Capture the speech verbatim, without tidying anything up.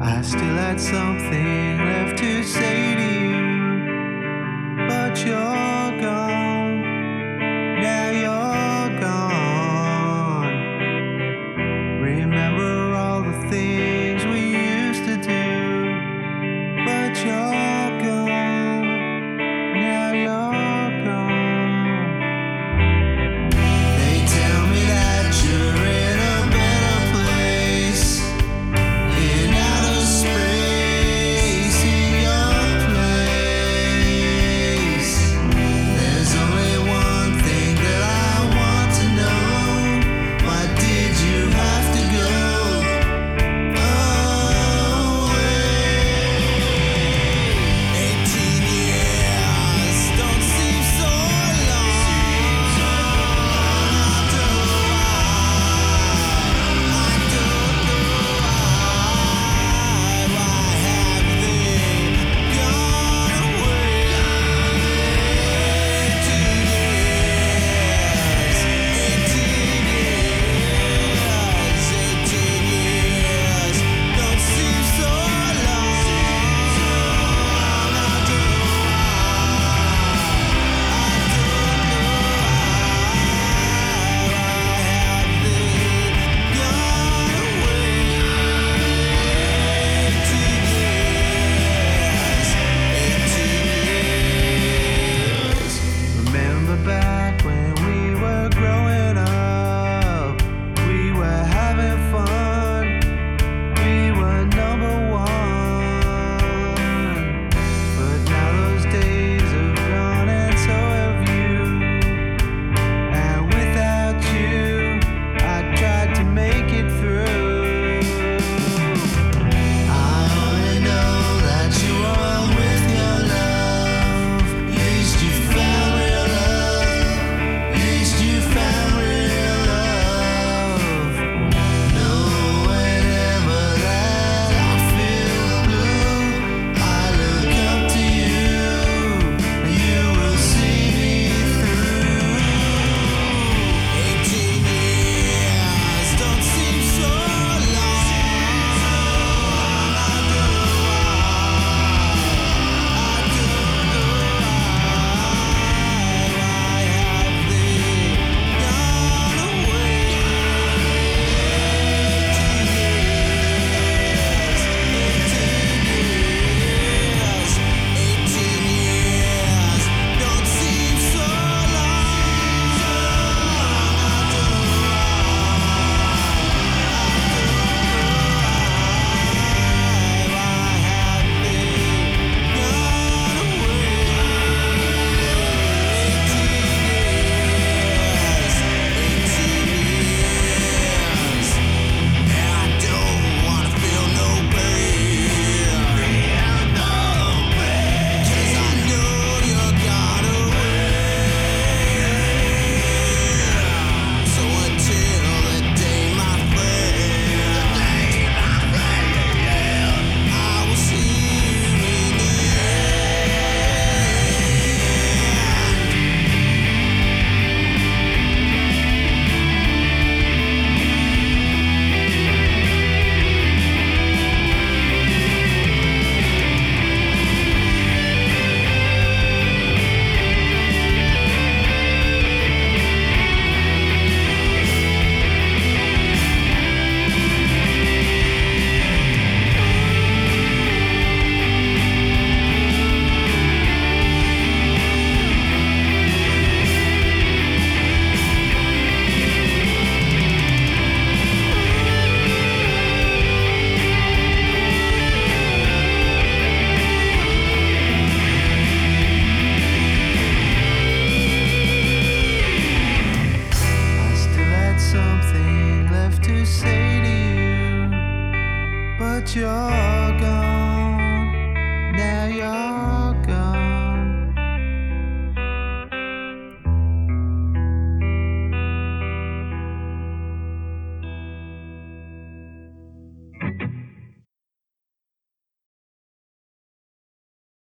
I still had something left to say to you, but you're gone. Now you're gone. Remember all the things we used to do, but you're gone. Now you're gone. They tell me that you're in a better place, in outer space, in your place. There's only one thing that I want to know. Why did you have to go away? Eighteen years don't seem so long. I don't know why. Why have they gone away? Eighteen years, eighteen years, eighteen years don't seem so long. I don't know Remember back when we were growing up, we were having fun, we were number one. But now those days have gone and so have you. And without you, I tried to make it through. I only know that you are with your love. At least you found real love. At least you found real love. No, whenever that I feel blue, I look up to you, and you will see me through. Eighteen years don't seem so long. I don't know why. I don't know why. Why have they gone away? Eighteen years, eighteen years, eighteen years don't seem so long. I don't know I still had something left to say to you, but you're